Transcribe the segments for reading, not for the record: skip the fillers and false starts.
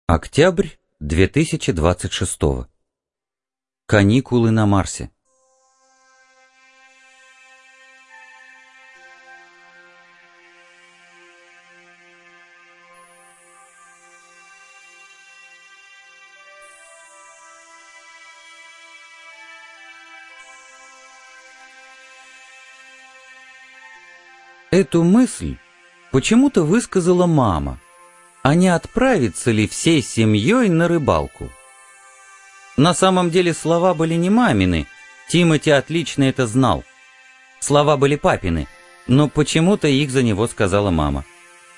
Октябрь 2026. Каникулы на Марсе. Эту мысль почему-то высказала мама. А не отправиться ли всей семьей на рыбалку? На самом деле слова были не мамины, Тимоти отлично это знал. Слова были папины, но почему-то их за него сказала мама.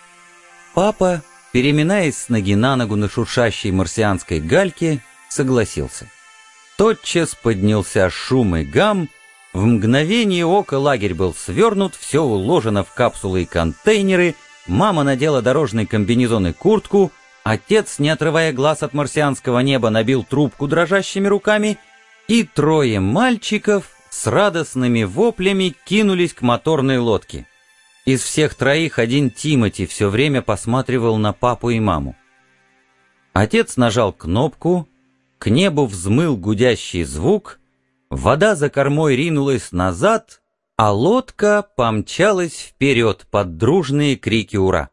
Папа, переминаясь с ноги на ногу на шуршащей марсианской гальке, согласился. Тотчас поднялся шум и гам, в мгновение ока лагерь был свернут, все уложено в капсулы и контейнеры. Мама надела дорожный комбинезон и куртку, отец, не отрывая глаз от марсианского неба, набил трубку дрожащими руками, и трое мальчиков с радостными воплями кинулись к моторной лодке. Из всех троих один Тимоти все время посматривал на папу и маму. Отец нажал кнопку, к небу взмыл гудящий звук, вода за кормой ринулась назад, а лодка помчалась вперед под дружные крики «Ура!».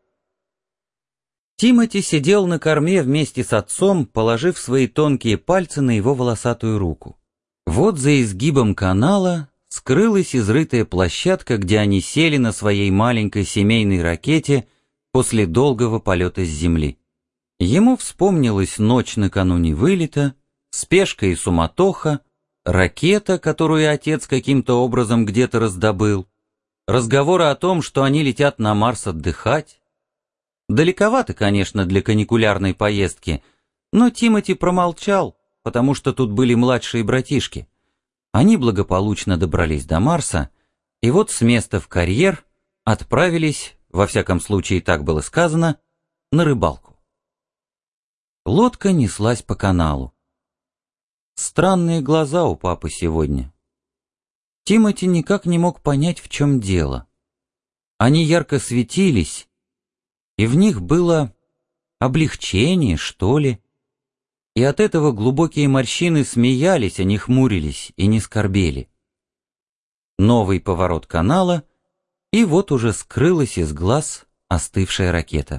Тимоти сидел на корме вместе с отцом, положив свои тонкие пальцы на его волосатую руку. Вот за изгибом канала скрылась изрытая площадка, где они сели на своей маленькой семейной ракете после долгого полета с Земли. Ему вспомнилась ночь накануне вылета, спешка и суматоха, ракета, которую отец каким-то образом где-то раздобыл, разговоры о том, что они летят на Марс отдыхать. Далековато, конечно, для каникулярной поездки, но Тимоти промолчал, потому что тут были младшие братишки. Они благополучно добрались до Марса, и вот с места в карьер отправились, во всяком случае так было сказано, на рыбалку. Лодка неслась по каналу. Странные глаза у папы сегодня. Тимоти никак не мог понять, в чем дело. Они ярко светились, и в них было облегчение, что ли. И от этого глубокие морщины смеялись, а не хмурились и не скорбели. Новый поворот канала, и вот уже скрылась из глаз остывшая ракета.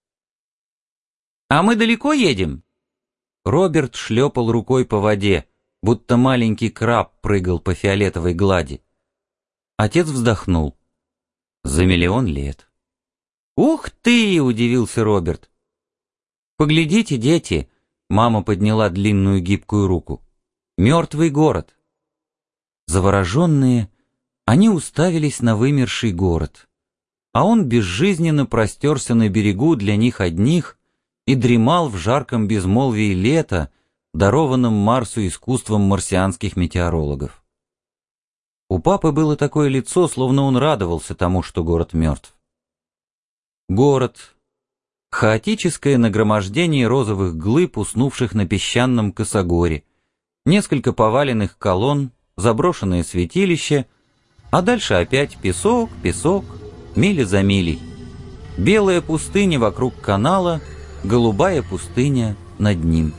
«А мы далеко едем?» Роберт шлепал рукой по воде, будто маленький краб прыгал по фиолетовой глади. Отец вздохнул. «За 1 000 000 лет». «Ух ты!» — удивился Роберт. «Поглядите, дети!» — мама подняла длинную гибкую руку. «Мертвый город». Завороженные, они уставились на вымерший город, а он безжизненно простерся на берегу для них одних и дремал в жарком безмолвии лета, дарованном Марсу искусством марсианских метеорологов. У папы было такое лицо, словно он радовался тому, что город мертв. Город. Хаотическое нагромождение розовых глыб, уснувших на песчаном косогоре, несколько поваленных колонн, заброшенное святилище, а дальше опять песок, песок, миля за милей. Белая пустыня вокруг канала, голубая пустыня над ним.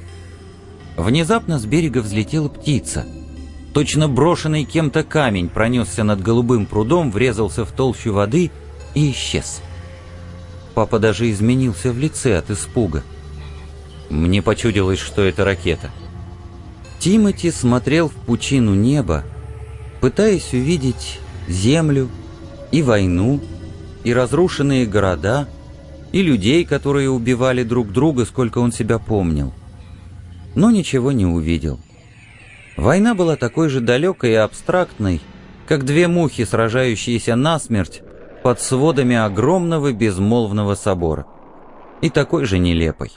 Внезапно с берега взлетела птица. Точно брошенный кем-то камень пронесся над голубым прудом, врезался в толщу воды и исчез. Папа даже изменился в лице от испуга. Мне почудилось, что это ракета. Тимоти смотрел в пучину неба, пытаясь увидеть землю и войну, и разрушенные города, и людей, которые убивали друг друга, сколько он себя помнил. Но ничего не увидел. Война была такой же далекой и абстрактной, как две мухи, сражающиеся насмерть под сводами огромного безмолвного собора, и такой же нелепой.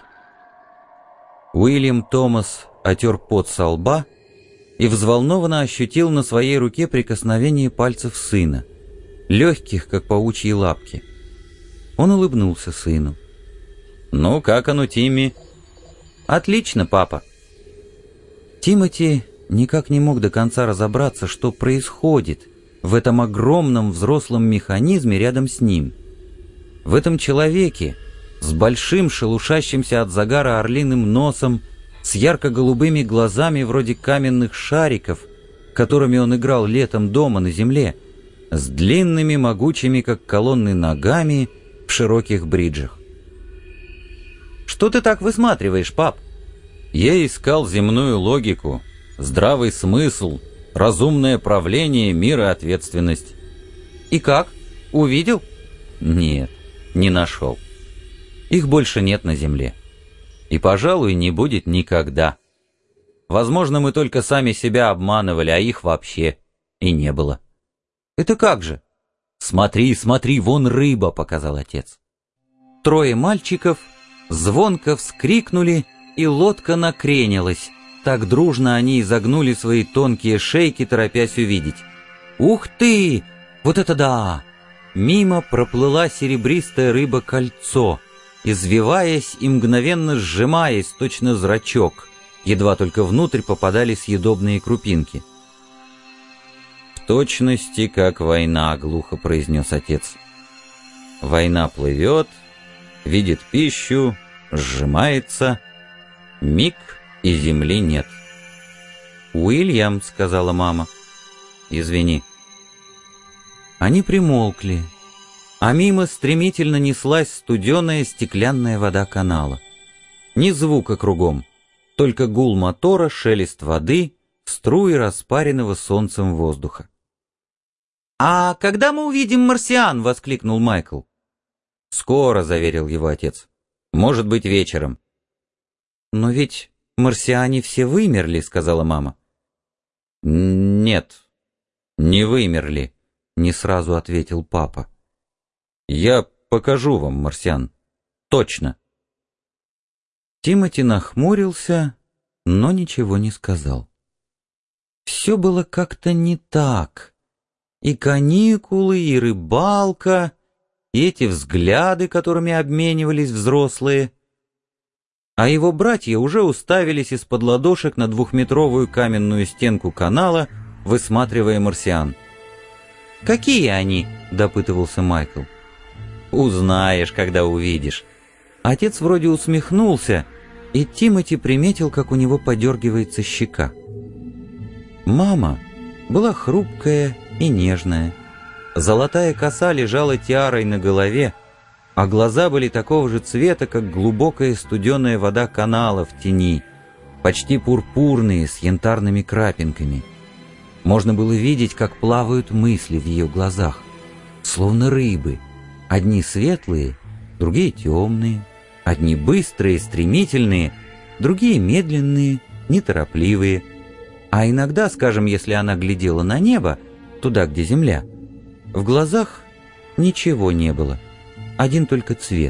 Уильям Томас отер пот со лба и взволнованно ощутил на своей руке прикосновение пальцев сына, легких, как паучьи лапки. Он улыбнулся сыну. «Ну, как оно, Тимми?» «Отлично, папа». Тимоти никак не мог до конца разобраться, что происходит в этом огромном взрослом механизме рядом с ним. В этом человеке, с большим шелушащимся от загара орлиным носом, с ярко-голубыми глазами вроде каменных шариков, которыми он играл летом дома на земле, с длинными, могучими, как колонны, ногами в широких бриджах. «Что ты так высматриваешь, пап?» «Я искал земную логику, здравый смысл, разумное правление, мир и ответственность». «И как? Увидел?» «Нет, не нашел. Их больше нет на земле. И, пожалуй, не будет никогда. Возможно, мы только сами себя обманывали, а их вообще и не было». «Это как же?» «Смотри, смотри, вон рыба», — показал отец. Трое мальчиков звонко вскрикнули, и лодка накренилась. Так дружно они изогнули свои тонкие шейки, торопясь увидеть. «Ух ты! Вот это да!» Мимо проплыла серебристая рыба-кольцо, извиваясь и мгновенно сжимаясь, точно зрачок. Едва только внутрь попадали съедобные крупинки. «В точности, как война», — глухо произнес отец. «Война плывет, видит пищу, сжимается, миг, и земли нет». «Уильям», — сказала мама. «Извини». Они примолкли, а мимо стремительно неслась студеная стеклянная вода канала. Ни звука кругом, только гул мотора, шелест воды, струи распаренного солнцем воздуха. «А когда мы увидим марсиан?» — воскликнул Майкл. «Скоро», — заверил его отец. «Может быть, вечером». «Но ведь марсиане все вымерли», — сказала мама. «Нет, не вымерли», — не сразу ответил папа. «Я покажу вам марсиан. Точно». Тимоти нахмурился, но ничего не сказал. Все было как-то не так. И каникулы, и рыбалка, и эти взгляды, которыми обменивались взрослые. А его братья уже уставились из-под ладошек на 2-метровую каменную стенку канала, высматривая марсиан. «Какие они?» — допытывался Майкл. «Узнаешь, когда увидишь». Отец вроде усмехнулся, и Тимоти приметил, как у него подергивается щека. Мама была хрупкая и нежная. Золотая коса лежала тиарой на голове, а глаза были такого же цвета, как глубокая студеная вода канала в тени, почти пурпурные, с янтарными крапинками. Можно было видеть, как плавают мысли в ее глазах, словно рыбы, одни светлые, другие темные, одни быстрые, стремительные, другие медленные, неторопливые. А иногда, скажем, если она глядела на небо, туда, где земля, в глазах ничего не было, один только цвет.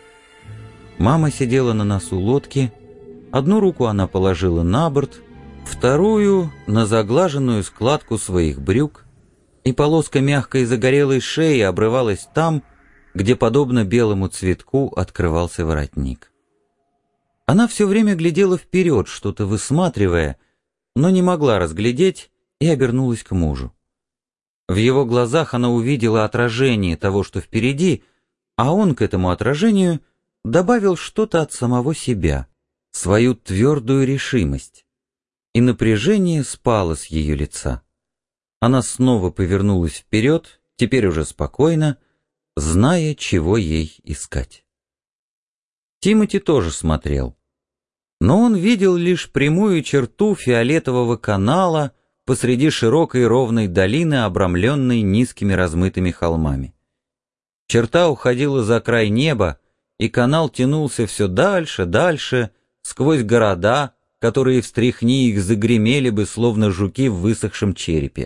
Мама сидела на носу лодки, одну руку она положила на борт, вторую — на заглаженную складку своих брюк, и полоска мягкой загорелой шеи обрывалась там, где, подобно белому цветку, открывался воротник. Она все время глядела вперед, что-то высматривая, но не могла разглядеть и обернулась к мужу. В его глазах она увидела отражение того, что впереди, а он к этому отражению добавил что-то от самого себя, свою твердую решимость. И напряжение спало с ее лица. Она снова повернулась вперед, теперь уже спокойно, зная, чего ей искать. Тимоти тоже смотрел. Но он видел лишь прямую черту фиолетового канала посреди широкой ровной долины, обрамленной низкими размытыми холмами. Черта уходила за край неба, и канал тянулся все дальше, дальше, сквозь города, которые, встряхни их, загремели бы, словно жуки в высохшем черепе.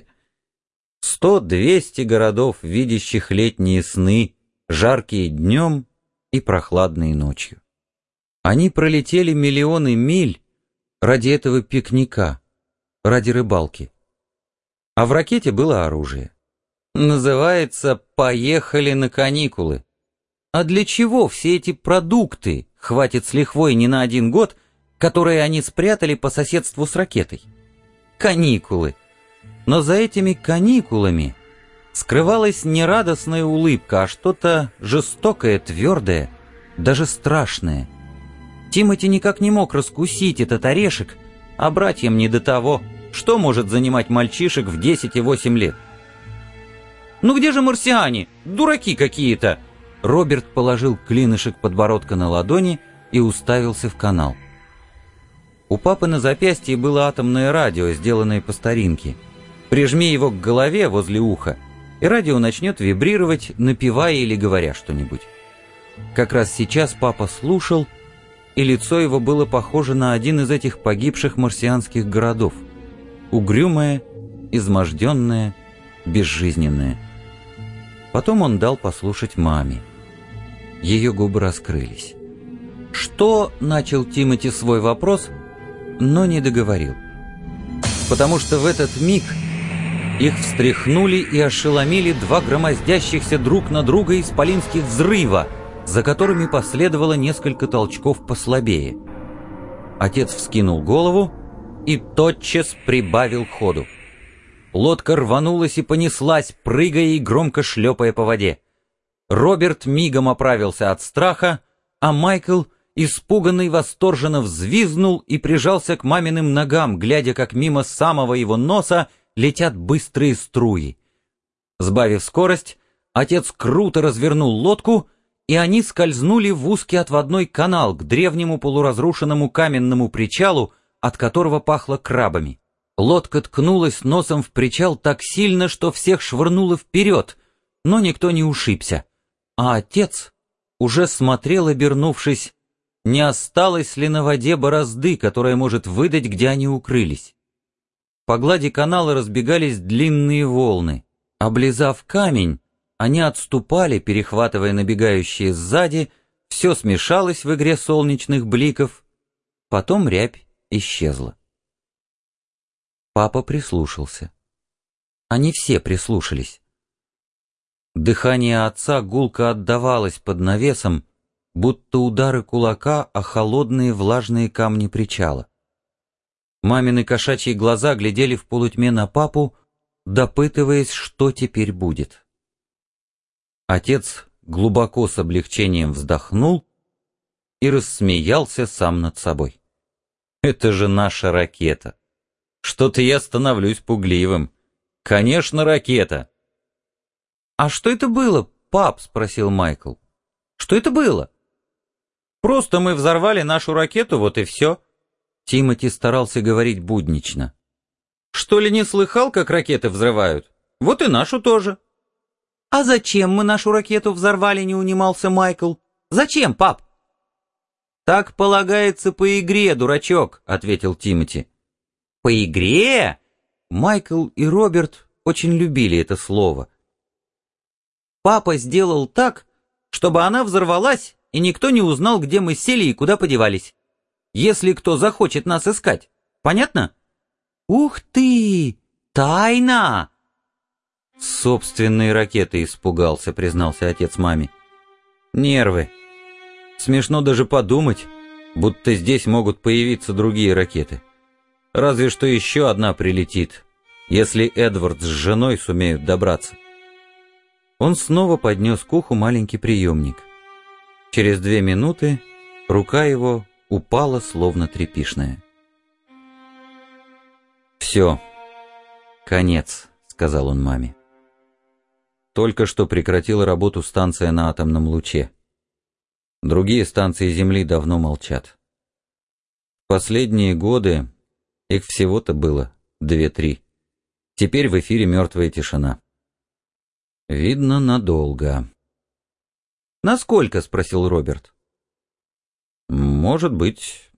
100-200 городов, видящих летние сны, жаркие днем и прохладные ночью. Они пролетели миллионы миль ради этого пикника, ради рыбалки. А в ракете было оружие. Называется «Поехали на каникулы». А для чего все эти продукты, хватит с лихвой не на 1 год, которые они спрятали по соседству с ракетой? Каникулы. Но за этими каникулами скрывалась не радостная улыбка, а что-то жестокое, твердое, даже страшное. Тимоти никак не мог раскусить этот орешек, а братьям не до того, что может занимать мальчишек в 10 и 8 лет. «Ну где же марсиане? Дураки какие-то!» Роберт положил клинышек подбородка на ладони и уставился в канал. У папы на запястье было атомное радио, сделанное по старинке. Прижми его к голове возле уха, и радио начнет вибрировать, напевая или говоря что-нибудь. Как раз сейчас папа слушал, и лицо его было похоже на один из этих погибших марсианских городов. Угрюмое, изможденное, безжизненное. Потом он дал послушать маме. Ее губы раскрылись. «Что?» — начал Тимоти свой вопрос, но не договорил. Потому что в этот миг их встряхнули и ошеломили два громоздящихся друг на друга исполинских взрыва, за которыми последовало несколько толчков послабее. Отец вскинул голову и тотчас прибавил ходу. Лодка рванулась и понеслась, прыгая и громко шлепая по воде. Роберт мигом оправился от страха, а Майкл, испуганный, восторженно взвизгнул и прижался к маминым ногам, глядя, как мимо самого его носа летят быстрые струи. Сбавив скорость, отец круто развернул лодку, и они скользнули в узкий отводной канал к древнему полуразрушенному каменному причалу, от которого пахло крабами. Лодка ткнулась носом в причал так сильно, что всех швырнуло вперед, но никто не ушибся. А отец уже смотрел, обернувшись, не осталось ли на воде борозды, которая может выдать, где они укрылись. По глади канала разбегались длинные волны. Облизав камень, они отступали, перехватывая набегающие сзади, все смешалось в игре солнечных бликов, потом рябь исчезла. Папа прислушался. Они все прислушались. Дыхание отца гулко отдавалось под навесом, будто удары кулака о холодные влажные камни причала. Мамины кошачьи глаза глядели в полутьме на папу, допытываясь, что теперь будет. Отец глубоко с облегчением вздохнул и рассмеялся сам над собой. «Это же наша ракета! Что-то я становлюсь пугливым. Конечно, ракета!» «А что это было, пап?» — спросил Майкл. «Что это было?» «Просто мы взорвали нашу ракету, вот и все». Тимоти старался говорить буднично. «Что ли не слыхал, как ракеты взрывают? Вот и нашу тоже». «А зачем мы нашу ракету взорвали?» — не унимался Майкл. «Зачем, пап?» «Так полагается по игре, дурачок», — ответил Тимоти. «По игре?» Майкл и Роберт очень любили это слово. «Папа сделал так, чтобы она взорвалась, и никто не узнал, где мы сели и куда подевались. Если кто захочет нас искать. Понятно?» «Ух ты! Тайна!» «Собственной ракеты испугался», — признался отец маме. «Нервы. Смешно даже подумать, будто здесь могут появиться другие ракеты. Разве что еще одна прилетит, если Эдвард с женой сумеют добраться». Он снова поднес к уху маленький приемник. Через 2 минуты рука его упала, словно тряпишная. «Все, конец», — сказал он маме. Только что прекратила работу станция на атомном луче. Другие станции Земли давно молчат. Последние годы их всего-то было 2-3. Теперь в эфире мертвая тишина. Видно, надолго. «Насколько?» — спросил Роберт. «Может быть,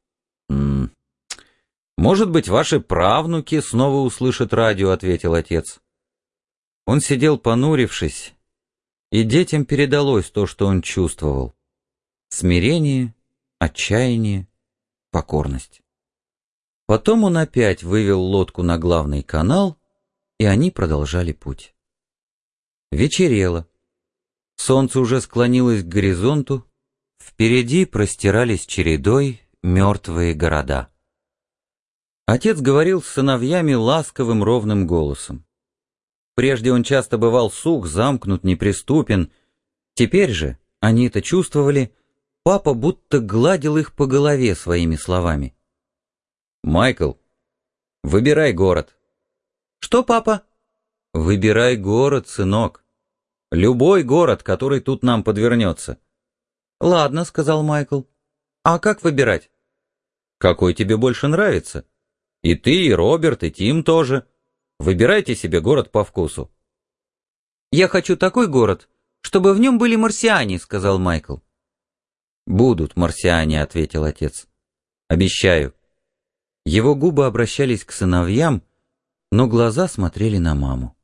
ваши правнуки снова услышат радио», — ответил отец. Он сидел понурившись, и детям передалось то, что он чувствовал. Смирение, отчаяние, покорность. Потом он опять вывел лодку на главный канал, и они продолжали путь. Вечерело. Солнце уже склонилось к горизонту, впереди простирались чередой мертвые города. Отец говорил с сыновьями ласковым ровным голосом. Прежде он часто бывал сух, замкнут, неприступен. Теперь же, они это чувствовали, папа будто гладил их по голове своими словами. «Майкл, выбирай город». «Что, папа?» «Выбирай город, сынок. Любой город, который тут нам подвернется». «Ладно», — сказал Майкл. «А как выбирать?» «Какой тебе больше нравится? И ты, и Роберт, и Тим тоже. Выбирайте себе город по вкусу». «Я хочу такой город, чтобы в нем были марсиане», — сказал Майкл. «Будут марсиане», — ответил отец. «Обещаю». Его губы обращались к сыновьям, но глаза смотрели на маму.